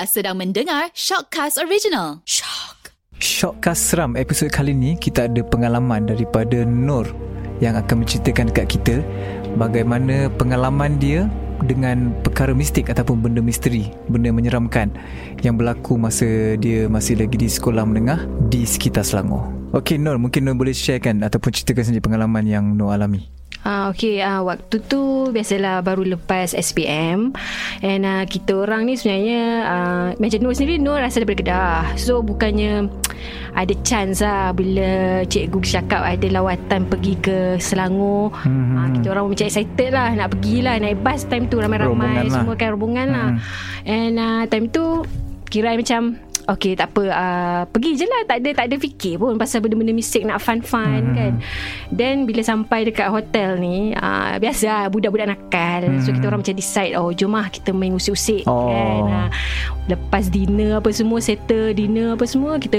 Anda sedang mendengar Shockcast Original. Shockcast Seram episod kali ni kita ada pengalaman daripada Nur yang akan menceritakan dekat kita bagaimana pengalaman dia dengan perkara mistik ataupun benda misteri, benda menyeramkan yang berlaku masa dia masih lagi di sekolah menengah di sekitar Selangor. Okey Nur, mungkin Nur boleh sharekan ataupun ceritakan sendiri pengalaman yang Nur alami. Waktu tu biasalah baru lepas SPM, and kita orang ni sebenarnya macam Nur sendiri, Nur asal daripada Kedah. So bukannya ada chance bila cikgu cakap ada lawatan pergi ke Selangor. Kita orang macam excited lah nak pergilah, naik bas time tu ramai-ramai, semua kan rombongan lah. And time tu kira macam okey, tak apa, pergi je lah, tak ada fikir pun pasal benda-benda mistik, nak fun-fun kan. Then bila sampai dekat hotel ni, biasa budak-budak nakal. So kita orang macam decide, jom lah kita main usik-usik kan. Lepas dinner apa semua, settle dinner apa semua, kita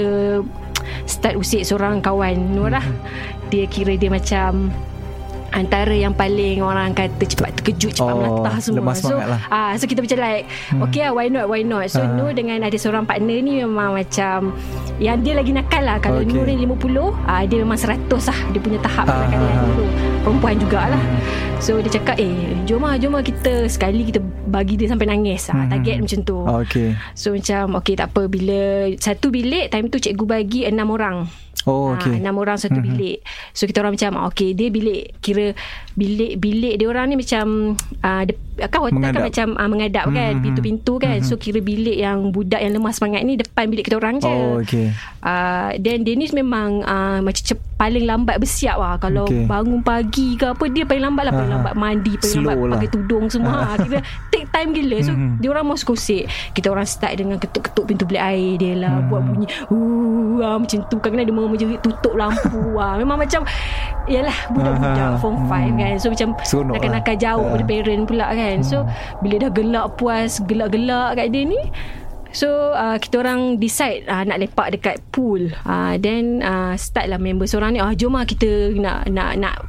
start usik seorang kawan Nur lah. Dia kira dia macam antara yang paling orang kata cepat terkejut, cepat melatah semua. So kita macam like okay lah, why not. So Nur dengan ada seorang partner ni memang macam yang dia lagi nakal lah. Kalau Nur ni 50, dia memang 100 lah dia punya tahap kenakalan dulu. Perempuan jugalah. So dia cakap jom lah kita sekali kita bagi dia sampai nangis. Target macam tu. So macam tak apa, bila satu bilik time tu cikgu bagi 6 orang. 6 orang satu bilik. So kita orang macam dia bilik, kira bilik dia orang ni macam kan hotel mengadap. Kan macam mengadap kan, pintu-pintu kan. So kira bilik yang budak yang lemah semangat ni depan bilik kita orang je. Dan dia ni memang macam paling lambat bersiap lah. Kalau bangun pagi ke apa, dia paling lambat lah. Paling lambat mandi, paling lambat pakai tudung semua. Kira take time gila. So dia orang mau kosek. Kita orang start dengan ketuk-ketuk pintu bilik air dia lah, buat bunyi macam tu. Kadang-kadang dia mau menjerit, tutup lampu. Memang macam yalah, budak-budak form 5 kan. So macam nakal-nakal jauh pada parent pula kan. So bila dah gelak puas, gelak-gelak kat dia ni, so kita orang decide nak lepak dekat pool. Then start lah member seorang ni, jom lah kita nak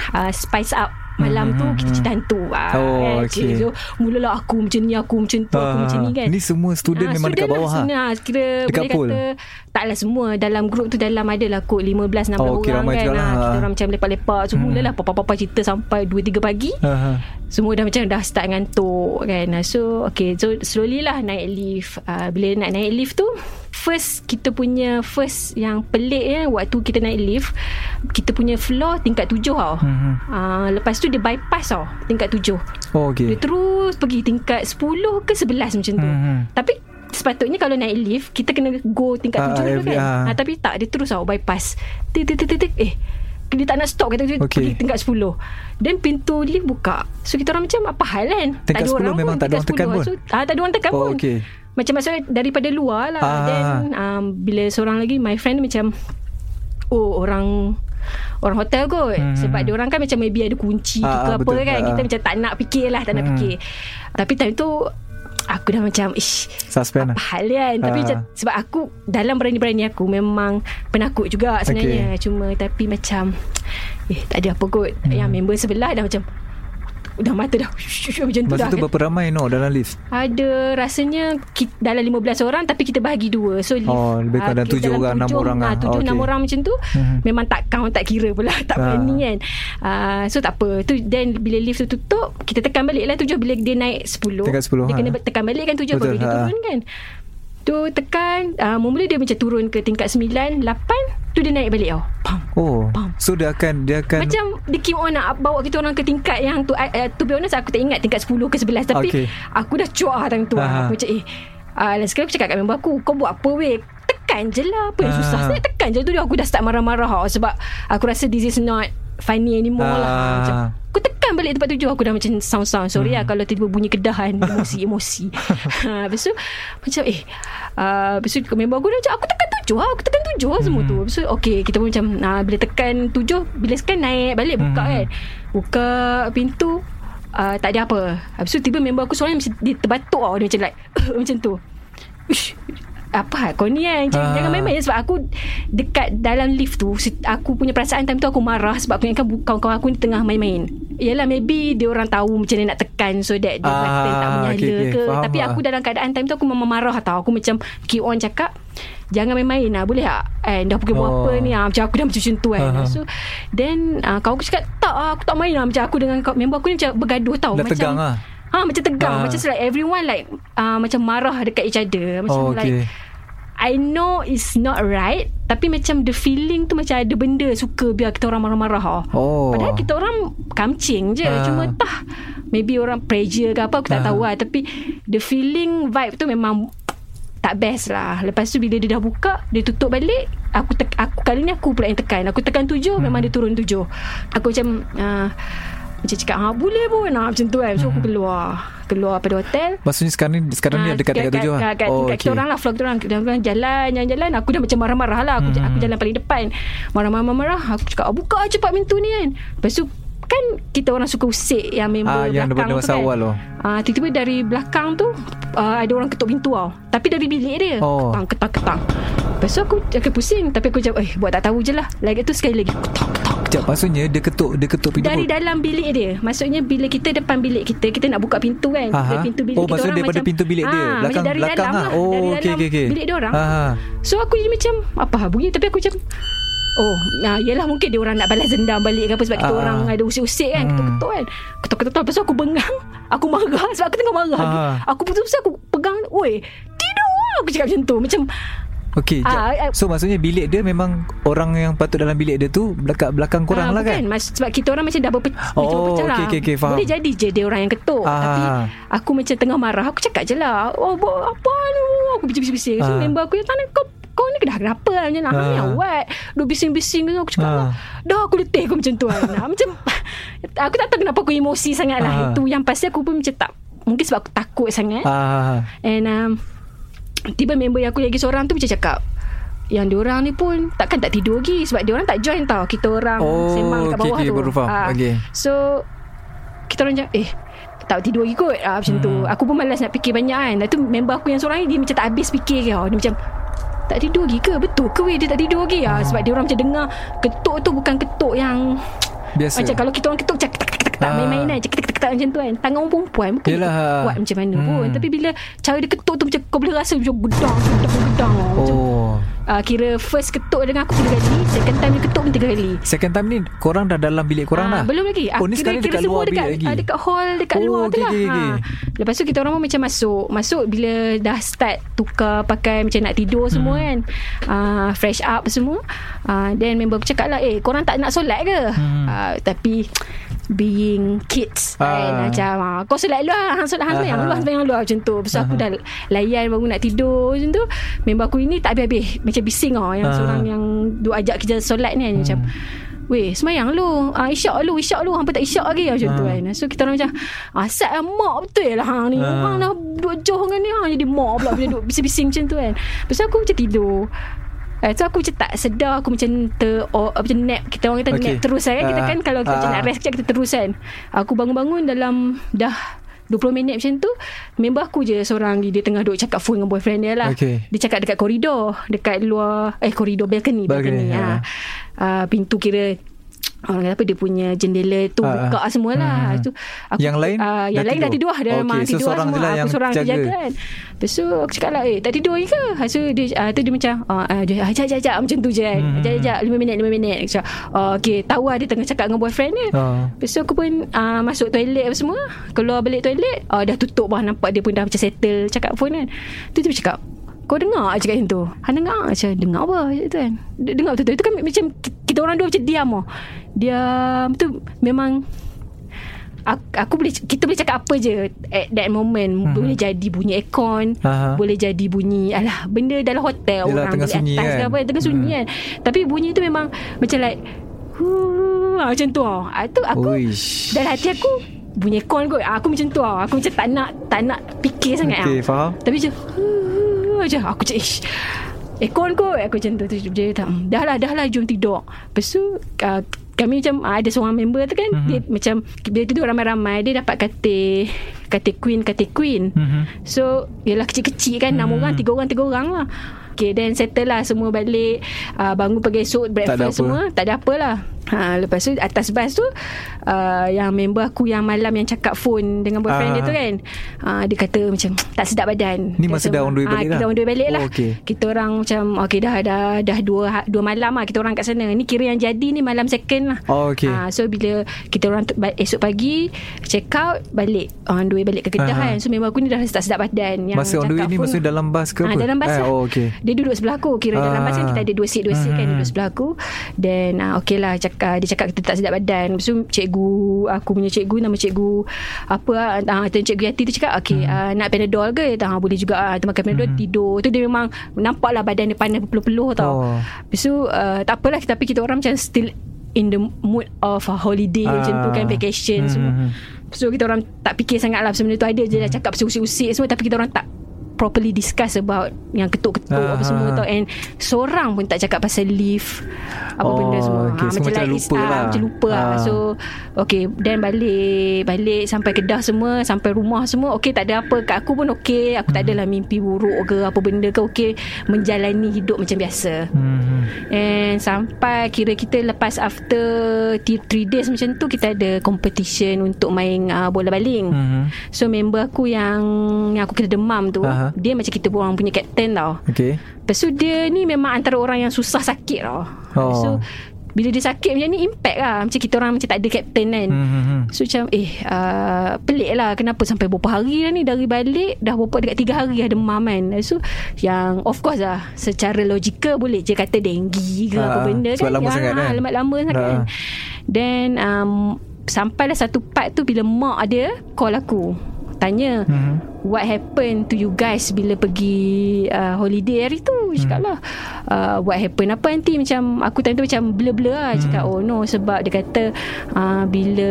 spice up malam tu, kita cerita hantu kan? So mulalah aku macam ni, aku macam tu, aku macam ni kan. Ni semua student memang dekat bawah kira dekat boleh pool. Kata taklah semua. Dalam grup tu dalam adalah kot 15-16 orang kan. Kita orang macam lepak-lepak. So mulalah papa-papa cerita sampai 2-3 pagi. Semua dah macam dah start ngantuk kan. So so slowly lah naik lift. Bila nak naik lift tu, kita punya yang pelik waktu kita naik lift, kita punya floor tingkat 7 tau. Lepas tu dia bypass tau tingkat 7. Dia terus pergi tingkat 10 ke 11 macam tu. Tapi sepatutnya kalau naik lift kita kena go tingkat 7 dulu kan. Tapi tak, dia terus tau bypass. Dia tak nak stop, kata pergi tingkat 10. Dan pintu lift buka. So kita orang macam apa hal kan? Tingkat tak ada 10 orang memang pun, tak ada orang tekan pun. So, tak ada orang tekan pun. Macam maksudnya daripada luar lah. Then bila seorang lagi my friend macam orang hotel kot. Sebab dia orang kan macam maybe ada kunci ke apa betul, kan. Kita macam tak nak fikir lah, tak nak fikir. Tapi time tu aku dah macam suspend apa hal kan. Tapi macam, sebab aku dalam berani-berani aku memang penakut juga sebenarnya. Cuma tapi macam tak ada apa kot. Yang member sebelah dah macam dah mata dah macam tu dah. Masa tu berapa ramai dalam lift? Ada rasanya dalam 15 orang, tapi kita bahagi 2. So lebih kurang dalam 7 orang, 6 orang 7-6 orang macam tu. Memang tak count, tak kira pula, tak berani kan. So tak apa tu. Then bila lift tu tutup, kita tekan balik lah 7. Bila dia naik 10, dia kena tekan balik kan 7. Baru dia turun kan. Tu tekan, mula dia macam turun ke tingkat 9, 8, tu dia naik balik tau. Pam. So dia akan macam dia keep on nak bawa kita orang ke tingkat yang tu. To be honest, aku tak ingat tingkat 10 ke 11. Tapi aku dah cuak time tu. Aku macam dan sekarang aku cakap kat member aku, kau buat apa weh? Tekan je lah, apa yang susah. Saya tekan je tu. Aku dah start marah-marah sebab aku rasa this is not funny anymore lah. Macam aku tekan balik tempat 7, aku dah macam sound sorry lah kalau tiba-tiba bunyi kedahan, emosi. Lepas tu macam lepas tu member aku dah macam aku tekan 7 lah semua tu. Lepas tu kita pun macam bila tekan 7, bila sekan naik balik buka kan, buka pintu, tak ada apa. Lepas tu tiba member aku seorang macam dia terbatuk tau. Dia macam like macam tu. apa kau ni kan, jangan main-main. Sebab aku dekat dalam lift tu, aku punya perasaan time tu aku marah sebab aku ingatkan kawan-kawan aku ni tengah main-main. Yelah, maybe dia orang tahu macam mana nak tekan so that dia button tak menyala ke. Faham. Tapi aku dalam keadaan time tu aku memang marah tau. Aku macam keep on cakap, jangan main-main lah, boleh tak? Dah pukul berapa ni? Macam aku dah macam tu kan. So then kawan aku cakap, tak aku tak main lah. Macam aku dengan member aku ni macam bergaduh tau. Dah macam tegang lah. macam tegang. Macam like everyone like macam marah dekat each other. Macam like I know it's not right, tapi macam the feeling tu macam ada benda suka biar kita orang marah-marah. Padahal kita orang kamcing je. Cuma maybe orang pressure ke apa, aku tak tahu lah. Tapi the feeling vibe tu memang tak best lah. Lepas tu bila dia dah buka, dia tutup balik, aku kali ni aku pula yang tekan. Aku tekan 7, memang dia turun 7. Aku macam macam cakap boleh pun macam tu kan. So aku keluar pada hotel. Maksudnya sekarang ni dekat 7 lah. Kat kita orang lah, vlog kita orang jalan. Aku dah macam marah-marah lah. Aku jalan paling depan, marah. Aku cakap buka cepat pintu ni kan. Lepas tu kan kita orang suka usik yang member yang belakang tu kan. Awal tiba-tiba dari belakang tu ada orang ketuk pintu tau. Tapi dari bilik dia ketang. Lepas tu aku pusing. Tapi aku cakap buat tak tahu je lah. Lagi tu sekali lagi Sekejap, maksudnya dia ketuk pintu dari dalam bilik dia. Maksudnya bila kita depan bilik kita nak buka pintu kan. Pintu bilik kita maksudnya orang daripada macam, pintu bilik dia belakang dari dalam lah. Dari dalam bilik dia orang. So aku jadi macam apa bunyi. Tapi aku macam yelah mungkin dia orang nak balas dendam balik ke apa. Sebab kita orang ada usik-usik kan, ketuk-ketuk kan, ketuk-ketuk. Lepas tu aku bengang, aku marah sebab aku tengah marah. Aku putus-putus aku pegang, tidur. Aku cakap macam tu. Macam so maksudnya bilik dia memang orang yang patut dalam bilik dia tu belakang korang lah kan. Sebab kita orang macam dah berpecah lah. Faham. Boleh jadi je dia orang yang ketuk. Tapi aku macam tengah marah. Aku cakap je lah, apa ni, aku bising-bising. So member aku yang tanya, kau ni dah kenapa lah macam nak awat duk bising-bising. Aku cakap dah aku letih aku macam tu lah. Macam aku tak tahu kenapa aku emosi sangat lah. Itu yang pasti aku pun macam tak, mungkin sebab aku takut sangat. And tiba member yang aku lagi seorang tu macam cakap, yang diorang ni pun takkan tak tidur lagi sebab diorang tak join tau kita orang sembang kat bawah tu. So kita orang macam tak tidur lagi kot macam tu. Aku pun malas nak fikir banyak kan. Lepas tu member aku yang seorang ni dia macam tak habis fikir ke. Dia macam tak tidur lagi ke? Betul ke dia tak tidur lagi? Sebab dia orang macam dengar ketuk tu bukan ketuk yang biasa. Macam kalau kita orang ketuk tak main-main kan, ketuk macam tu kan. Tangan orang perempuan mungkin kuat macam mana pun. Tapi bila cara dia ketuk tu macam kau boleh rasa macam gedang. Kira first ketuk dengan aku 3 kali, second time dia ketuk pun 3 kali. Second time ni korang dah dalam bilik korang dah? Belum lagi. Ni sekarang dekat luar bilik lagi? Dekat hall, dekat luar tu lah. Lepas tu kita orang pun macam masuk bila dah start tukar pakai macam nak tidur semua kan, fresh up semua. Then member aku cakap lah, korang tak nak solat ke? Tapi being kids kan, macam kau solat luar, solat yang luar macam tu. Lepas aku dah layan baru nak tidur macam tu. Member aku ini tak habis-habis macam bising yang seorang yang duk ajak kita solat ni kan. Macam semayang lu, isyak lu hampa tak isyak lagi macam tu kan. So kita orang macam asal mak betul lah ni orang dah duk joh dengan ni jadi mak pula duk bising-bising macam tu kan. Lepas tu aku macam tidur. So aku macam tak sedar. Aku macam macam nap. Kita orang kata nap terus kan. Kita kan kalau kita nak rest sekejap kita terus kan. Aku bangun-bangun dalam dah 20 minit macam tu. Member aku je seorang dia tengah duduk cakap phone dengan boyfriend dia lah. Dia cakap dekat koridor, dekat luar koridor balcony. Pintu kira orang kata apa, dia punya jendela tu buka semualah. Tu aku, yang lain dah tidur lah. Dia memang tidur seorang semua. Aku seorang jaga kan. Lepas tu aku cakap lah, tak tidur lagi ke? So dia macam ajak macam tu je kan. Ajak 5 minit. Aku cakap okay, tahu lah dia tengah cakap dengan boyfriend dia. Lepas tu aku pun masuk toilet apa semua. Keluar balik toilet, dah tutup lah. Nampak dia pun dah macam settle cakap phone kan. Tu dia cakap, kau dengar cakap macam tu? Dengar macam dengar apa tu kan. Dengar betul-betul. Itu kan macam kita orang dua macam diam diam tu. Memang kita boleh cakap apa je at that moment. Boleh jadi bunyi aircon, boleh jadi bunyi benda dalam hotel. Yelah, orang tengah sunyi atas kan. Tengah sunyi kan. Tapi bunyi tu memang macam like macam tu tu aku dalam hati aku bunyi aircon kot. Aku macam tu aku macam tak nak fikir sangat. Faham. Tapi macam aku macam aircon kot. Aku macam tu. Dia dah lah jom tidur. Lepas tu kami macam ada seorang member tu kan, dia macam bila tidur ramai-ramai dia dapat katil queen. So ialah kecil-kecil kan, 6 orang, 3 orang lah. Okay, then settle lah semua balik, bangun pagi esok, breakfast semua, tak ada apalah. Lepas tu atas bas tu, yang member aku yang malam yang cakap phone dengan boyfriend dia tu kan, dia kata macam tak sedap badan. Ni masa dah on the way balik lah? Kita on the way balik lah. Okay. Kita orang macam okay, dah 2 malam lah kita orang kat sana. Ni kira yang jadi ni malam second lah. Okay. So bila kita orang esok pagi check out, balik on the way balik ke Kedah kan. So member aku ni dah rasa tak sedap badan. Yang masa on the way ni masa dalam bas ke apa? Dalam bas lah. Okay. Dia duduk sebelah aku. Kira dalam bas kan kita ada 2 seat kan, duduk sebelah aku. Then okay lah, dia cakap kita tak sedap badan. Lepas tu aku punya cikgu, nama cikgu apa, cikgu Yati tu cakap okay, nak Panadol ke? Boleh juga. Kita makan Panadol, tidur. Tu dia memang nampak lah badan dia panas berpeluh-peluh tau. Lepas tu tak apalah, tapi kita orang macam still in the mood of a holiday macam tu kan, vacation semua. So kita orang tak fikir sangat lah pasal benda tu. Ada je dah cakap pasal usik-usik semua, tapi kita orang tak properly discuss about yang ketuk-ketuk apa semua tau. And seorang pun tak cakap pasal leave apa benda semua. Okay. Macam like lupa lah. Macam lupa lah. So okay, then balik sampai Kedah semua, sampai rumah semua okay, tak ada apa. Kat aku pun okay, aku tak adalah mimpi buruk ke apa benda ke. Okay, menjalani hidup macam biasa. And sampai kira kita lepas after 3 days macam tu, kita ada competition untuk main bola baling. So member aku yang aku kena demam tu, dia macam kita orang punya captain tau. Okay. Lepas tu dia ni memang antara orang yang susah sakit tau. So bila dia sakit macam ni, impact lah. Macam kita orang macam tak ada captain kan. So macam pelik lah, kenapa sampai berapa hari dah ni, dari balik dah berapa dekat 3 hari dah demam kan. So yang of course lah, secara logikal boleh je kata denggi ke apa benda kan. Lama sangat kan. Lama sangat kan. Then sampailah satu part tu, bila mak dia call aku, tanya what happened to you guys bila pergi holiday hari tu. Cakap lah what happened apa nanti. Macam aku time tu macam blur-blur lah. Cakap oh no, sebab dia kata bila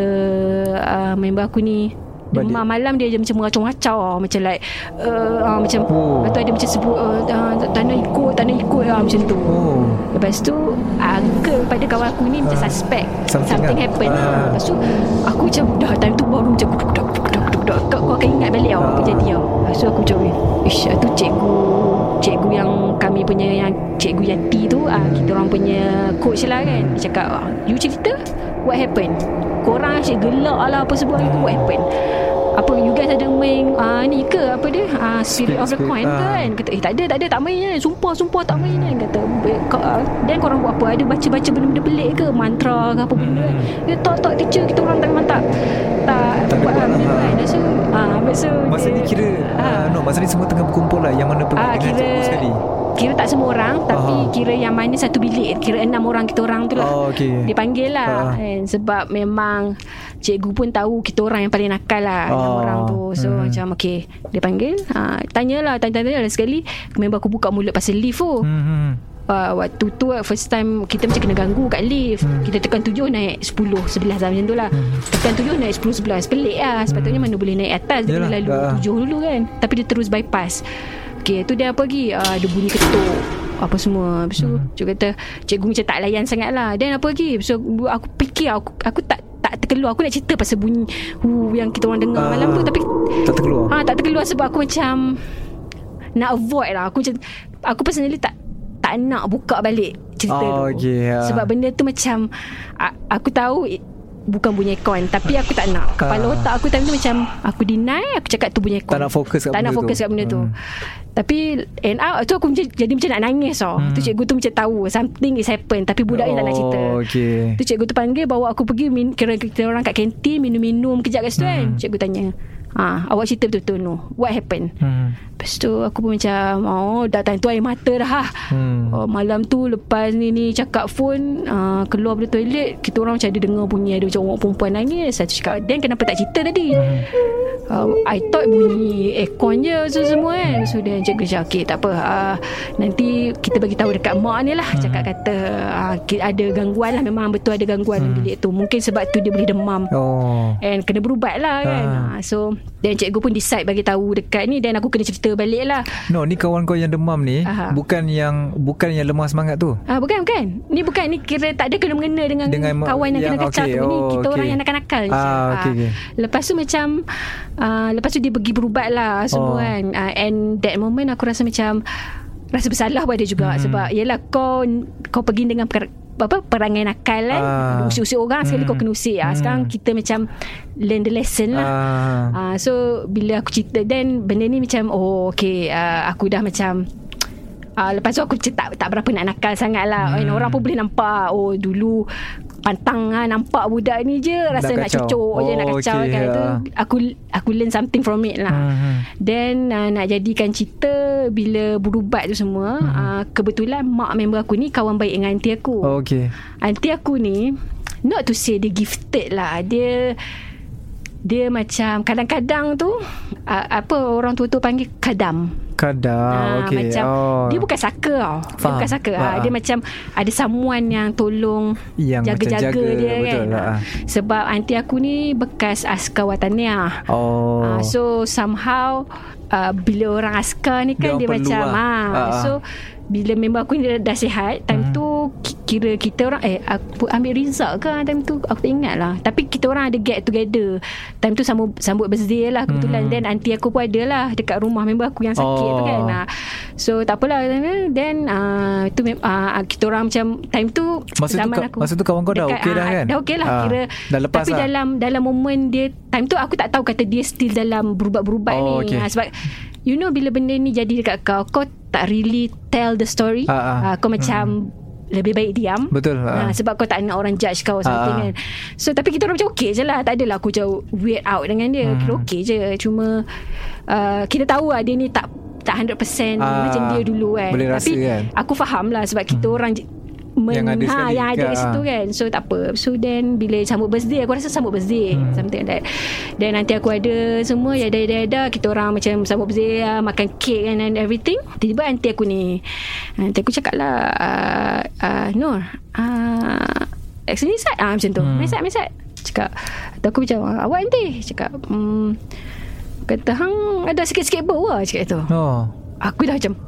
member aku ni demam malam, dia macam meracau-racau macam like macam atau ada macam sebut tak nak ikut macam tu. Lepas tu pada kawan aku ni macam suspect something happen lah. Lepas tu aku macam dah time tu baru macam kau akan ingat balik apa jadi tau. So aku macam tu cikgu yang kami punya, yang cikgu Yati tu, kita orang punya coach lah kan. Dia cakap you cerita what happened, korang asyik gelak lah apa sebab itu, what happened, apa you guys ada main ni ke apa dia Spirit of the Coin ke kan. Kata tak ada tak main kan, sumpah tak main kan. Kata dan korang buat apa, ada baca benda-benda pelik ke, mantra ke apa benda kan. Dia tak teacher, kita orang memang tak buat benda tu kan. So masa ni kira masa ni semua tengah berkumpul lah, yang mana pergi dengan cikgu sekali. Kira tak semua orang, tapi kira yang mana satu bilik, kira 6 orang kita orang tu lah. Dia panggil lah kan, sebab memang cikgu pun tahu kita orang yang paling nakal lah, 6 orang tu. So macam okay, dia panggil, tanya sekali. Member aku buka mulut pasal lift tu. Waktu tu first time kita macam kena ganggu kat lift. Kita tekan 7 naik 10 11 macam tu lah. Tekan 7 naik 10 11, pelik lah. Sepatutnya mana boleh naik atas, dia kena lalu 7 dulu kan, tapi dia terus bypass. Okay, tu dia apa lagi, dia bunyi ketuk apa semua. Lepas tu cikgu kata cikgu macam tak layan sangat lah. Dan apa lagi, so aku fikir aku tak terkeluar. Aku nak cerita pasal bunyi yang kita orang dengar malam tu, tapi tak terkeluar sebab aku macam nak avoid lah. Aku personally tak nak buka balik cerita tu. Sebab benda tu macam aku tahu bukan bunyi aircon, tapi aku tak nak. Kepala otak aku time tu macam aku deny, aku cakap tu bunyi aircon. Tak nak fokus kat benda tu. Tapi tu aku jadi macam nak nangis tau. Tu cikgu tu macam tahu something is happen, tapi budak ni tak nak cerita. Tu cikgu tu panggil, bawa aku pergi kira kita orang kat kantin minum-minum kejap kat situ kan. Cikgu tanya, awak cerita betul-betul no, what happened? Lepas tu aku pun macam dah time tu air mata dah malam tu lepas ni cakap phone, keluar dari toilet, kita orang macam ada dengar bunyi ada macam orang perempuan nangis. Saya cakap, Dan kenapa tak cerita tadi? I thought bunyi aircon je semua kan. So dia cikgu cakap okay, tak apa, nanti kita bagi tahu dekat mak ni lah. Cakap kata ada gangguan lah, memang betul ada gangguan bilik tu. Mungkin sebab tu dia boleh demam and kena berubat lah kan. So Dan cikgu pun decide bagi tahu dekat ni, dan aku kena cerita balik lah. No, ni kawan kau yang demam ni bukan yang lemah semangat tu. Bukan. Ni kira tak ada kena-mengena dengan kawan yang kena kacau tu. Ni kita orang yang nakal-nakal je. Okay. Lepas tu macam lepas tu dia pergi berubat lah semua kan. And that moment aku rasa macam rasa bersalah pada dia juga. Sebab yelah kau pergi dengan perangai nakal kan, usik-usik orang, sekali kau kena usik. Sekarang kita macam learn the lesson lah. So bila aku cerita, then benda ni macam aku dah macam lepas tu aku tak berapa nak nakal sangat lah. Orang pun boleh nampak dulu pantang nampak budak ni je rasa nak cucuk je, nak kacau kan. Tu aku learn something from it lah. Then nak jadikan cerita, bila berubat tu semua, kebetulan mak member aku ni kawan baik dengan aunty aku. Aunty aku ni, not to say dia gifted lah, dia macam kadang-kadang tu orang tua-tua panggil kadam. Macam dia bukan saka tau. Dia bukan saka. Dia macam ada someone yang tolong yang jaga-jaga dia kan. Sebab aunty aku ni bekas askar wataniah. So somehow bila orang askar ni kan dia macam so bila member aku ni dah sihat, time tu kira kita orang aku ambil result ke time tu, aku tak ingat lah. Tapi kita orang ada get together time tu, sambut birthday lah kebetulan. Then aunty aku pun ada lah dekat rumah member aku yang sakit tu kan. So tak apalah. Then tu kita orang macam time tu masa tu kawan kau dah okey dah kan? Dah okey lah kira. Dah lepas tapi lah. dalam momen dia time tu aku tak tahu kata dia still dalam berubat-berubat ni. Sebab you know bila benda ni jadi dekat kau tak really tell the story. Kau macam lebih baik diam. Betul. Sebab kau tak nak orang judge kau something kan. So tapi kita orang macam okey je lah. Tak adalah aku jauh weird out dengan dia. Kira okey je. Cuma kita tahu lah dia ni tak 100% macam dia dulu kan. Boleh rasa, tapi kan? Aku faham lah sebab kita orang yang ada kat situ kan. So tak apa. So then bila sambut birthday, aku rasa sambut birthday something like that. Then nanti aku ada semua yada kita orang macam sambut birthday, makan kek and everything. Tiba-tiba aunty aku cakap lah, Nur, actually Sat macam tu, Mesat cakap. Aku macam, awak aunty? Cakap kata hang ada sikit-sikit bau lah, cakap tu. Aku dah macam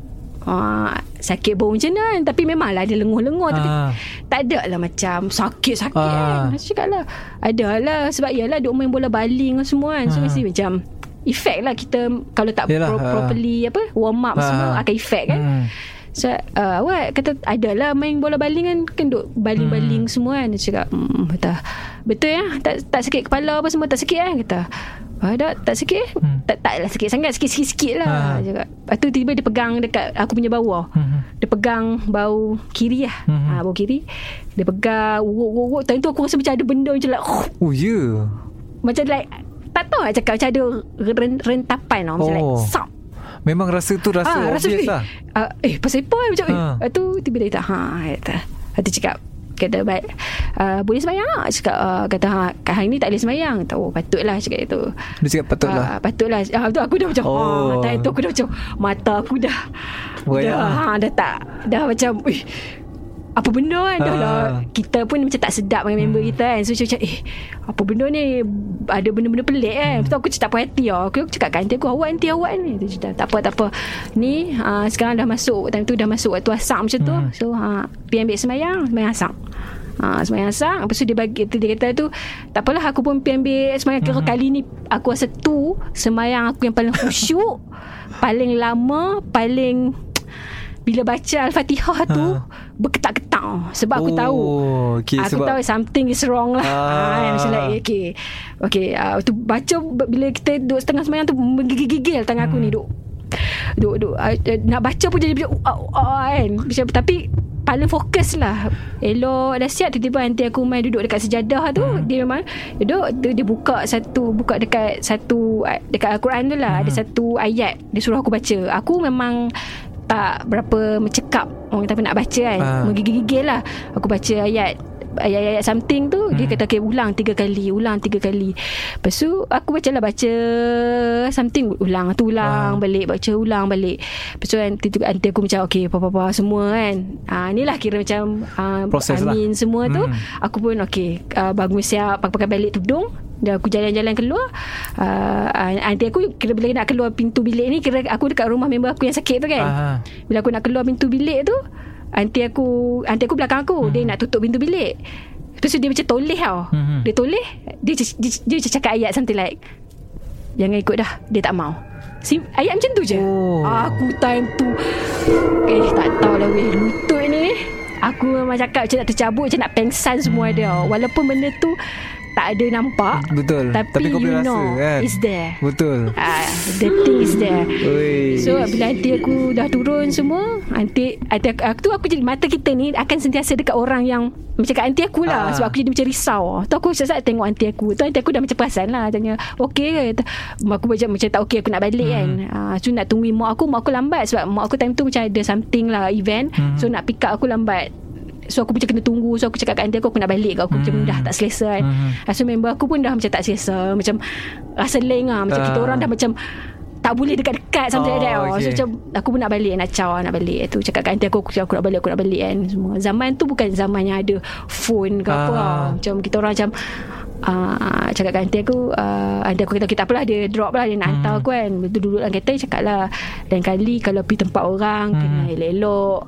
sakit bau macam mana, tapi memanglah dia lenguh-lenguh, tapi tak ada lah macam sakit-sakit kan. Saya cakap lah, ada lah, sebab yalah duk main bola baling semua kan. So mesti macam efek lah kita kalau tak properly warm up semua akan efek kan. So awak kata ada lah main bola baling kan duk baling-baling semua kan. Dia cakap betul ya, tak sakit kepala apa semua, tak sakit kan. Kata tak sakit. Taklah sakit sangat, sikit-sikit lah. Lepas tu tiba dia pegang dekat aku punya bawah. Dia pegang bau kiri lah. Bau kiri dia pegang urut. Time tu aku rasa macam ada benda macam like macam like tak tahu nak cakap, macam ada rentapan tau, macam like sap. Memang rasa tu rasa obvious lah. Pasal apa macam lepas tu tiba dia kata dia cakap, kata baik boleh sembahyang tak? Cakap kata hari ni tak boleh sembahyang. Patutlah cakap itu. Dia cakap patutlah. Tu aku dah macam time tu aku dah macam mata aku dah macam apa benda kan. Kita pun macam tak sedap dengan member kita kan. So macam apa benda ni, ada benda-benda pelik kan. Lepas tu aku tak puas hati Aku cakap kat aunty aku, awak ni. Dia cakap tak apa ni sekarang dah masuk, time tu dah masuk waktu asar macam tu. So pergi ambil sembahyang asar. Sembahyang asar. Lepas tu dia kata tu tak apalah, aku pun pergi ambil sembahyang. Kira kali ni aku rasa tu sembahyang aku yang paling khusyuk, paling lama, paling bila baca Al-Fatihah tu berketak-ketak. Sebab aku tahu tahu something is wrong lah. Macam like okay tu baca, bila kita duduk setengah sembahyang tu menggigil-gigil tangan aku ni duk nak baca pun jadi kan. Tapi paling fokus lah, elok dah siap. Tiba-tiba aunty aku main duduk dekat sejadah tu. Dia memang duduk, dia buka dekat Al-Quran tu lah. Ada satu ayat dia suruh aku baca. Aku memang tak berapa mencekap, orang kata nak baca kan, menggigil-gigil lah. Aku baca ayat something tu. Dia kata ulang 3 kali. Lepas tu aku baca something, ulang balik, baca ulang balik. Lepas tu nanti aku macam apa-apa semua kan. Inilah kira macam proses amin lah semua tu. Aku pun bangun siap, pakai balik tudung. Dan aku jalan-jalan keluar, aunty aku kira bila nak keluar pintu bilik ni, kira aku dekat rumah member aku yang sakit tu kan. Bila aku nak keluar pintu bilik tu, aunty aku belakang aku, dia nak tutup pintu bilik. Lepas tu dia macam toleh tau. Dia toleh, dia cakap ayat something like, jangan ikut dah, dia tak mau. Ayat macam tu je. Aku time tu tak tahulah weh, lutut ni aku memang cakap macam nak tercabut, macam nak pengsan semua dia. Walaupun benda tu tak ada nampak, betul, tapi kau boleh rasa kan, it's there. Betul. The thing is there. So bila aunty aku dah turun semua, aunty aku jadi mata kita ni akan sentiasa dekat orang yang macam kat aunty aku lah. Sebab aku jadi macam risau. Tu aku sesat tengok aunty aku. Tu aunty aku dah macam perasan lah, tanya okey ke. Aku macam tak okey, aku nak balik kan. So nak tungguin mak aku lambat. Sebab mak aku time tu macam ada something lah, event. So nak pick up aku lambat. So aku macam kena tunggu. So aku cakap kat aunty aku nak balik ke. Aku macam dah tak selesa kan. So member aku pun dah macam tak selesa, macam rasa leng lah. Macam kita orang dah macam tak boleh dekat-dekat sampai ada. So macam aku pun nak balik, nak balik. Tu cakap kat aunty aku nak balik kan semua. Zaman tu bukan zaman yang ada phone ke apa. Macam kita orang macam cakap kat aunty aku, aunty aku kata okay, tak apalah, dia drop lah, dia nak hantar aku kan. Betul duduk dalam kereta, cakap lah, lain kali kalau pergi tempat orang kena elok-elok.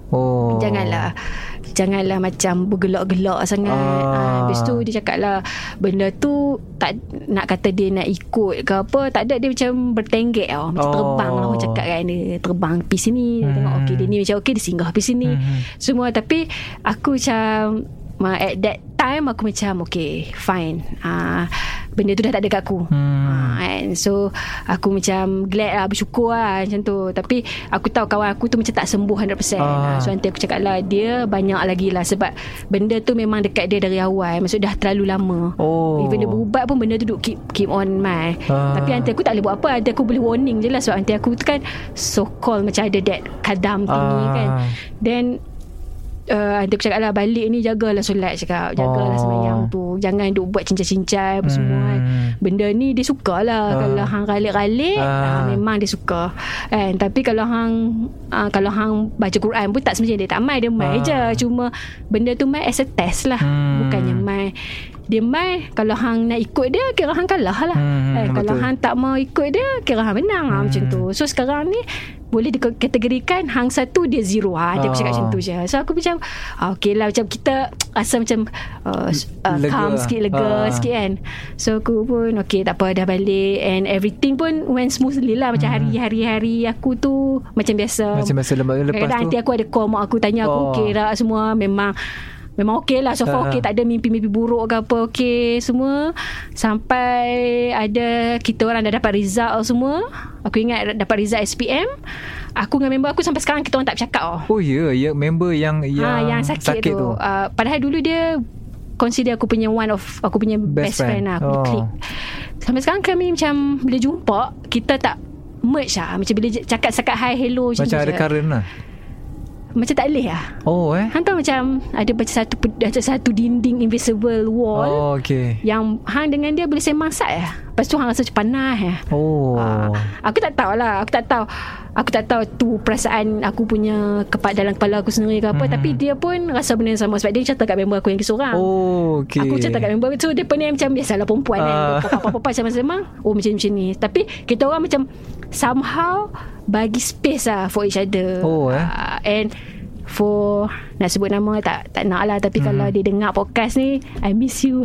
Janganlah macam bergelak-gelak sangat. Habis tu dia cakap lah, benda tu tak nak kata dia nak ikut ke apa, tak ada. Dia macam bertenggek tau, macam terbang lah. Orang cakap kan, dia terbang pergi sini, dia tengok okey, dia ni macam okey, dia singgah pergi sini semua. Tapi aku macam at that time aku macam okay, fine, benda tu dah tak ada kat aku. And so aku macam glad lah, bersyukur lah macam tu. Tapi aku tahu kawan aku tu macam tak sembuh 100%. So nanti aku cakap lah, dia banyak lagi lah, sebab benda tu memang dekat dia dari awal. Maksud dah terlalu lama. Even dia berubat pun benda tu duk keep on mai. Tapi nanti aku tak boleh buat apa. Nanti aku boleh warning je lah, sebab nanti aku tu kan so called macam ada that kadam tinggi kan. Then nanti aku cakap lah, balik ni jagalah solat, cakap jagalah sembahyang tu, jangan duk buat cincai-cincai apa semua kan. Benda ni dia suka lah. Kalau hang ralik-ralik, memang dia suka kan. Tapi kalau hang baca Quran pun tak semestinya dia tak mai. Dia mai je, cuma benda tu mai as a test lah. Bukannya mai dia mai, kalau hang nak ikut dia, kira hang kalah lah. Kalau hang tak mau ikut dia, kira hang menang lah, macam tu. So sekarang ni boleh dikategorikan hang satu, dia zero. Dia aku cakap macam tu je. So aku macam okay lah, macam kita rasa macam calm sikit, lega sikit kan. So aku pun okay, tak apa, dah balik. And everything pun went smoothly lah. Macam hari-hari aku tu macam biasa. Lepas tu nanti aku ada call mak aku, tanya aku okay tak semua. Memang okey lah, so far okey, tak ada mimpi-mimpi buruk ke apa, okey semua. Sampai ada kita orang dah dapat result semua. Aku ingat dapat result SPM. Aku dengan member aku sampai sekarang kita orang tak bercakap. Ya, member yang sakit tu. Padahal dulu dia consider aku punya aku punya best friend lah. Aku click. Sampai sekarang kami macam bila jumpa, kita tak merge lah. Macam bila cakap hi hello macam ada current lah. Macam tak boleh lah. Hang tahu macam ada satu dinding invisible wall. Yang hang dengan dia boleh sembang sat lah. Lepas tu hang rasa macam panas lah. Aku tak tahu lah. Aku tak tahu tu perasaan aku punya dalam kepala aku sendiri ke apa. Tapi dia pun rasa benda yang sama, sebab dia cerita kat member aku yang seorang. Aku cerita kat member. So dia pun macam biasalah perempuan kan, papa-papa sama-sama macam ni. Tapi kita orang macam somehow bagi space lah for each other. And for nak sebut nama tak nak lah, tapi kalau dia dengar podcast ni, I miss you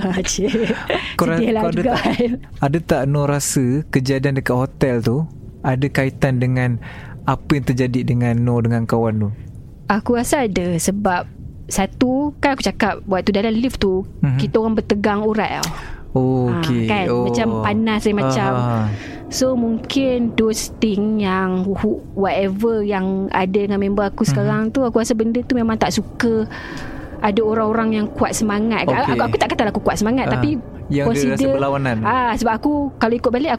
sedih lah juga. Ada tak Nur rasa kejadian dekat hotel tu ada kaitan dengan apa yang terjadi dengan Nur dengan kawan tu? Aku rasa ada. Sebab satu kan aku cakap waktu dalam lift tu, kita orang bertegang urat tau. Kan macam panas macam. So mungkin those thing yang whatever yang ada dengan member aku sekarang tu, aku rasa benda tu memang tak suka ada orang-orang yang kuat semangat. Aku tak katalah aku kuat semangat, tapi yang dia rasa berlawanan. Sebab aku kalau ikut balik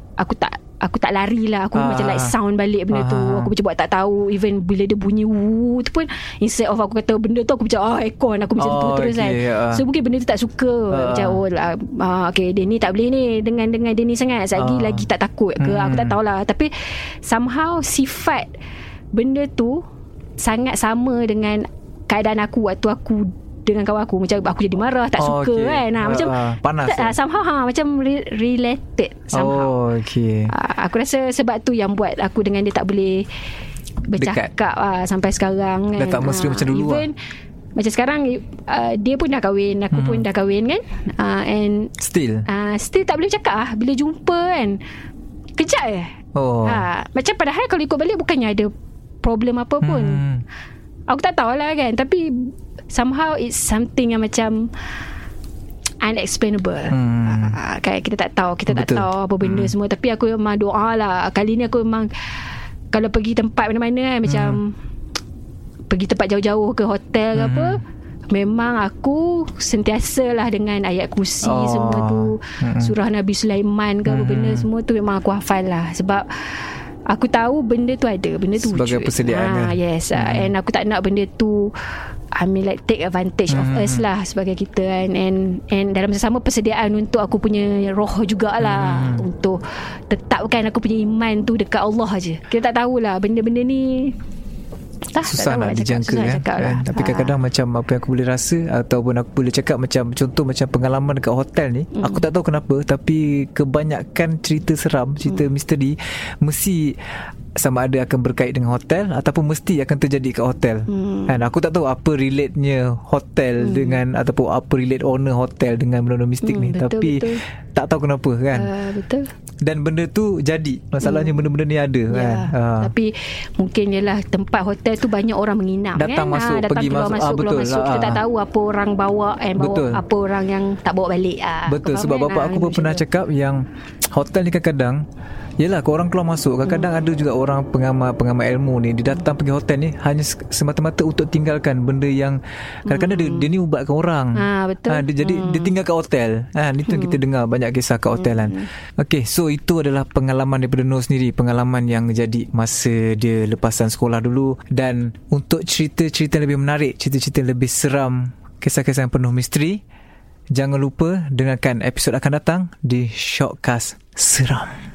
aku tak lari lah. Aku macam like sound balik benda tu. Aku macam buat tak tahu. Even bila dia bunyi tu pun, instead of aku kata benda tu, aku macam aircon. Aku macam tu terus kan. So mungkin benda tu tak suka. Macam okay, dia ni tak boleh ni dengan dia ni sangat. Lagi tak takut ke. Aku tak tahulah. Tapi somehow sifat benda tu sangat sama dengan keadaan aku waktu aku dengan kawan aku, macam aku jadi marah, tak suka kan. Macam panas somehow macam related somehow. Aku rasa sebab tu yang buat aku dengan dia tak boleh bercakap sampai sekarang kan. Dah tak mesra macam dulu even macam sekarang dia pun dah kahwin, aku pun dah kahwin kan. And still tak boleh cakap bila jumpa kan. Kejap macam padahal kalau ikut balik bukannya ada problem apa pun. Aku tak tahulah kan, tapi somehow it's something yang macam unexplainable. Kan kita tak tahu apa benda semua. Tapi aku memang doa lah, kali ni aku memang kalau pergi tempat mana-mana kan, macam pergi tempat jauh-jauh ke hotel ke apa, memang aku sentiasalah dengan ayat kursi semua tu, surah Nabi Sulaiman ke apa benda semua tu memang aku hafal lah. Sebab aku tahu benda tu ada, benda tu sebagai wujud. persediaan Yes. And aku tak nak benda tu like take advantage of us lah sebagai kita kan. And dalam sama persediaan untuk aku punya roh jugalah, untuk tetapkan aku punya iman tu dekat Allah aja. Kita tak tahulah benda-benda ni susah nak dijangka kan. Tapi kadang-kadang macam apa yang aku boleh rasa ataupun aku boleh cakap, macam contoh macam pengalaman dekat hotel ni, aku tak tahu kenapa, tapi kebanyakan cerita seram, cerita misteri mesti sama ada akan berkait dengan hotel ataupun mesti akan terjadi kat hotel. Kan aku tak tahu apa relate-nya hotel dengan ataupun apa relate owner hotel dengan benda-benda mistik ni. Tapi tak tahu kenapa kan. Betul. Dan benda tu jadi. Masalahnya benda-benda ni ada kan. Tapi mungkin ialah tempat hotel tu banyak orang menginap datang kan. Masuk, pergi keluar masuk, betul. Kita tak tahu apa orang bawa bawa apa orang yang tak bawa balik. Betul. Sebab bapak aku pun pernah cakap yang hotel ni kadang-kadang yelah, korang keluar masuk. Kadang-kadang ada juga orang pengamal ilmu ni, dia datang pergi hotel ni hanya semata-mata untuk tinggalkan benda yang kadang-kadang dia ni ubatkan orang. Betul. Jadi dia tinggal kat hotel. Itu yang kita dengar banyak kisah kat hotelan. Okay, so itu adalah pengalaman daripada Nur sendiri, pengalaman yang jadi masa dia lepasan sekolah dulu. Dan untuk cerita-cerita lebih menarik, cerita-cerita lebih seram, kisah-kisah yang penuh misteri, jangan lupa dengarkan episod akan datang di Shockcast Seram.